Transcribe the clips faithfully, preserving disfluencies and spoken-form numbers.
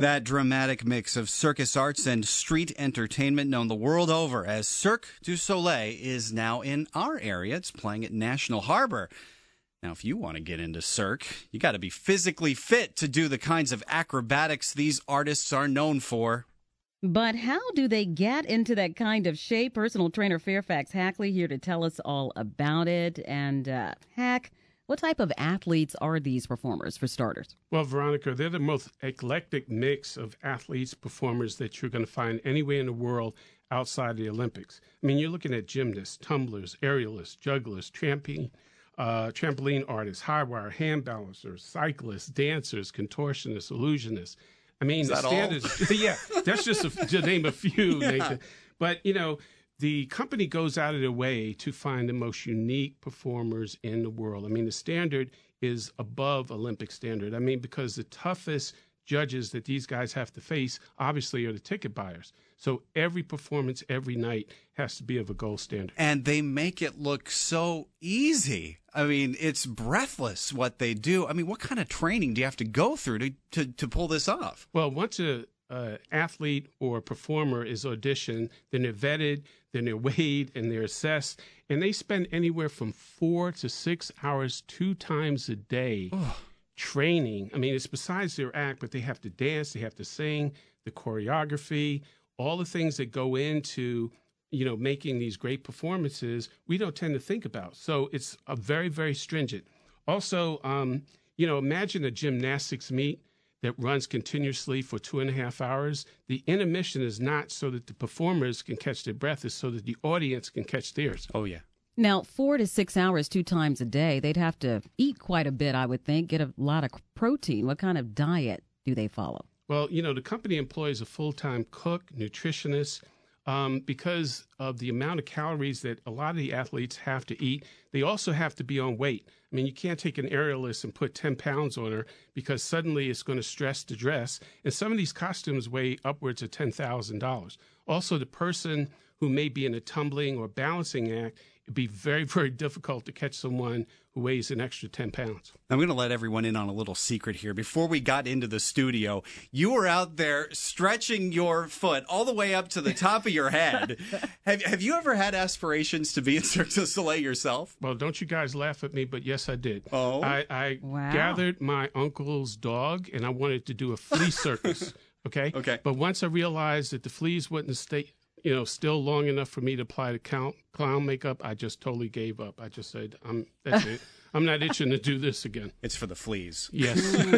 That dramatic mix of circus arts and street entertainment known the world over as Cirque du Soleil is now in our area. It's playing at National Harbor. Now, if you want to get into Cirque, you got to be physically fit to do the kinds of acrobatics these artists are known for. But how do they get into that kind of shape? Personal trainer Fairfax Hackley here to tell us all about it. And, uh, Hack, what type of athletes are these performers, for starters? Well, Veronica, they're the most eclectic mix of athletes, performers that you're going to find anywhere in the world outside the Olympics. I mean, you're looking at gymnasts, tumblers, aerialists, jugglers, trampoline, uh, trampoline artists, high wire, hand balancers, cyclists, dancers, contortionists, illusionists. I mean, Is the that standards. all? Yeah, that's just a, to name a few, Yeah. Nathan. But, you know, the company goes out of their way to find the most unique performers in the world. I mean, the standard is above Olympic standard. I mean, because the toughest judges that these guys have to face, obviously, are the ticket buyers. So every performance, every night has to be of a gold standard. And they make it look so easy. I mean, it's breathless what they do. I mean, what kind of training do you have to go through to, to, to pull this off? Well, once a uh, athlete or performer is auditioned, then they're vetted, then they're weighed, and they're assessed. And they spend anywhere from four to six hours two times a day Oh. training. I mean, it's besides their act, but they have to dance, they have to sing, the choreography, all the things that go into, you know, making these great performances, we don't tend to think about. So it's a very, very stringent. Also, um, you know, imagine a gymnastics meet that runs continuously for two and a half hours. The intermission is not so that the performers can catch their breath, it's so that the audience can catch theirs. Oh, yeah. Now, four to six hours two times a day, they'd have to eat quite a bit, I would think, get a lot of protein. What kind of diet do they follow? Well, you know, the company employs a full-time cook, nutritionist, um, because of the amount of calories that a lot of the athletes have to eat. They also have to be on weight. I mean, you can't take an aerialist and put ten pounds on her because suddenly it's going to stress the dress. And some of these costumes weigh upwards of ten thousand dollars. Also, the person who may be in a tumbling or balancing act, it'd be very, very difficult to catch someone who weighs an extra ten pounds. I'm going to let everyone in on a little secret here. Before we got into the studio, you were out there stretching your foot all the way up to the top of your head. have, have you ever had aspirations to be in Cirque du Soleil yourself? Well, don't you guys laugh at me, but yes, I did. Oh? I, I Wow. gathered my uncle's dog, and I wanted to do a flea circus, okay? Okay. But once I realized that the fleas wouldn't stay, you know, still long enough for me to apply the count, clown makeup, I just totally gave up. I just said, I'm, that's it. I'm not itching to do this again. It's for the fleas. Yes.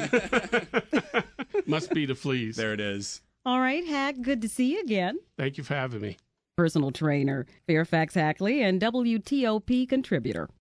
Must be the fleas. There it is. All right, Hack, good to see you again. Thank you for having me. Personal trainer Fairfax Hackley and W T O P contributor.